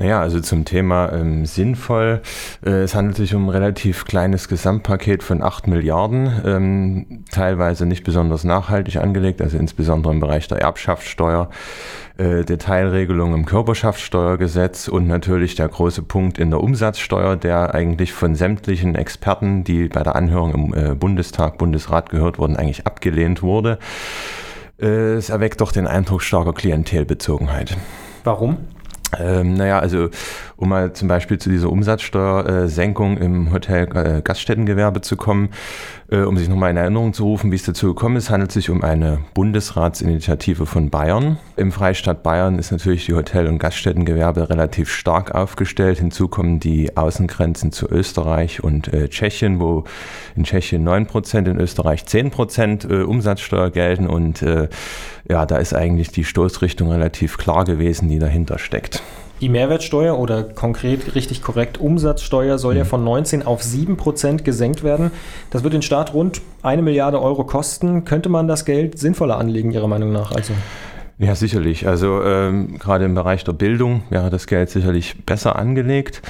Naja, also zum Thema sinnvoll. Es handelt sich um ein relativ kleines Gesamtpaket von 8 Milliarden, teilweise nicht besonders nachhaltig angelegt, also insbesondere im Bereich der Erbschaftssteuer, Detailregelung im Körperschaftssteuergesetz und natürlich der große Punkt in der Umsatzsteuer, der eigentlich von sämtlichen Experten, die bei der Anhörung im Bundestag, Bundesrat gehört wurden, eigentlich abgelehnt wurde. Es erweckt doch den Eindruck starker Klientelbezogenheit. Warum? Also um mal zum Beispiel zu dieser Umsatzsteuersenkung im Hotel-Gaststättengewerbe zu kommen, um sich nochmal in Erinnerung zu rufen, wie es dazu gekommen ist, handelt sich um eine Bundesratsinitiative von Bayern. Im Freistaat Bayern ist natürlich die Hotel- und Gaststättengewerbe relativ stark aufgestellt. Hinzu kommen die Außengrenzen zu Österreich und Tschechien, wo in Tschechien 9%, in Österreich 10% Umsatzsteuer gelten und da ist eigentlich die Stoßrichtung relativ klar gewesen, die dahinter steckt. Die Mehrwertsteuer oder konkret richtig korrekt Umsatzsteuer soll ja von 19 auf 7% gesenkt werden. Das wird den Staat rund 1 Milliarde Euro kosten. Könnte man das Geld sinnvoller anlegen, Ihrer Meinung nach? Ja, sicherlich. Also gerade im Bereich der Bildung wäre das Geld sicherlich besser angelegt.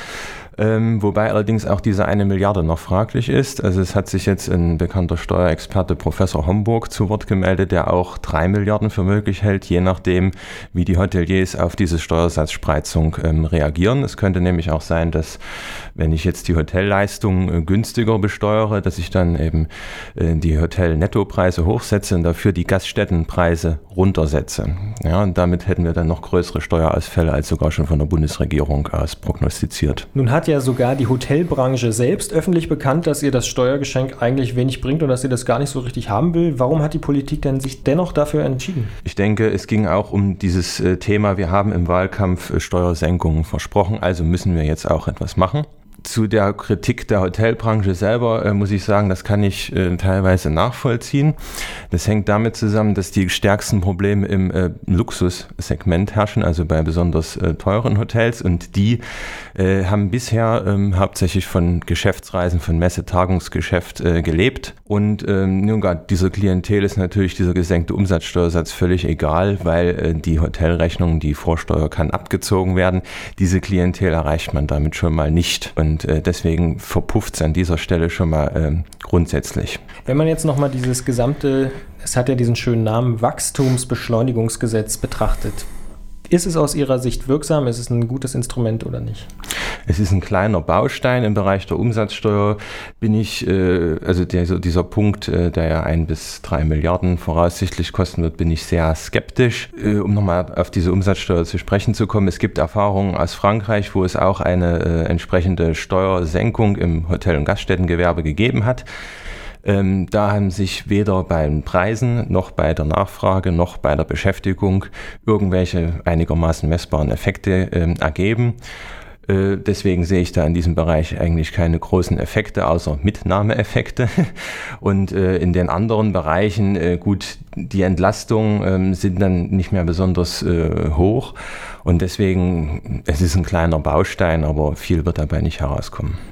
Wobei allerdings auch diese 1 Milliarde noch fraglich ist. Also es hat sich jetzt ein bekannter Steuerexperte, Professor Homburg, zu Wort gemeldet, der auch 3 Milliarden für möglich hält, je nachdem, wie die Hoteliers auf diese Steuersatzspreizung reagieren. Es könnte nämlich auch sein, dass, wenn ich jetzt die Hotelleistung günstiger besteuere, dass ich dann eben die Hotel-Nettopreise hochsetze und dafür die Gaststättenpreise runtersetze. Ja, und damit hätten wir dann noch größere Steuerausfälle als sogar schon von der Bundesregierung aus prognostiziert. Nun hat ja sogar die Hotelbranche selbst öffentlich bekannt, dass ihr das Steuergeschenk eigentlich wenig bringt und dass sie das gar nicht so richtig haben will. Warum hat die Politik denn sich dennoch dafür entschieden? Ich denke, es ging auch um dieses Thema, wir haben im Wahlkampf Steuersenkungen versprochen, also müssen wir jetzt auch etwas machen. Zu der Kritik der Hotelbranche selber muss ich sagen, das kann ich teilweise nachvollziehen. Das hängt damit zusammen, dass die stärksten Probleme im Luxussegment herrschen, also bei besonders teuren Hotels. Und die haben bisher hauptsächlich von Geschäftsreisen, von Messetagungsgeschäft gelebt. Und dieser Klientel ist natürlich dieser gesenkte Umsatzsteuersatz völlig egal, weil die Hotelrechnung, die Vorsteuer kann abgezogen werden. Diese Klientel erreicht man damit schon mal nicht. Und deswegen verpufft es an dieser Stelle schon mal grundsätzlich. Wenn man jetzt nochmal dieses gesamte, es hat ja diesen schönen Namen, Wachstumsbeschleunigungsgesetz betrachtet, ist es aus Ihrer Sicht wirksam? Ist es ein gutes Instrument oder nicht? Es ist ein kleiner Baustein im Bereich der Umsatzsteuer. Dieser Punkt, der ja 1 bis 3 Milliarden voraussichtlich kosten wird, bin ich sehr skeptisch. Um nochmal auf diese Umsatzsteuer zu sprechen zu kommen, es gibt Erfahrungen aus Frankreich, wo es auch eine entsprechende Steuersenkung im Hotel- und Gaststättengewerbe gegeben hat. Da haben sich weder bei den Preisen noch bei der Nachfrage noch bei der Beschäftigung irgendwelche einigermaßen messbaren Effekte ergeben. Deswegen sehe ich da in diesem Bereich eigentlich keine großen Effekte, außer Mitnahmeeffekte. Und in den anderen Bereichen, die Entlastungen sind dann nicht mehr besonders hoch. Und deswegen, es ist ein kleiner Baustein, aber viel wird dabei nicht herauskommen.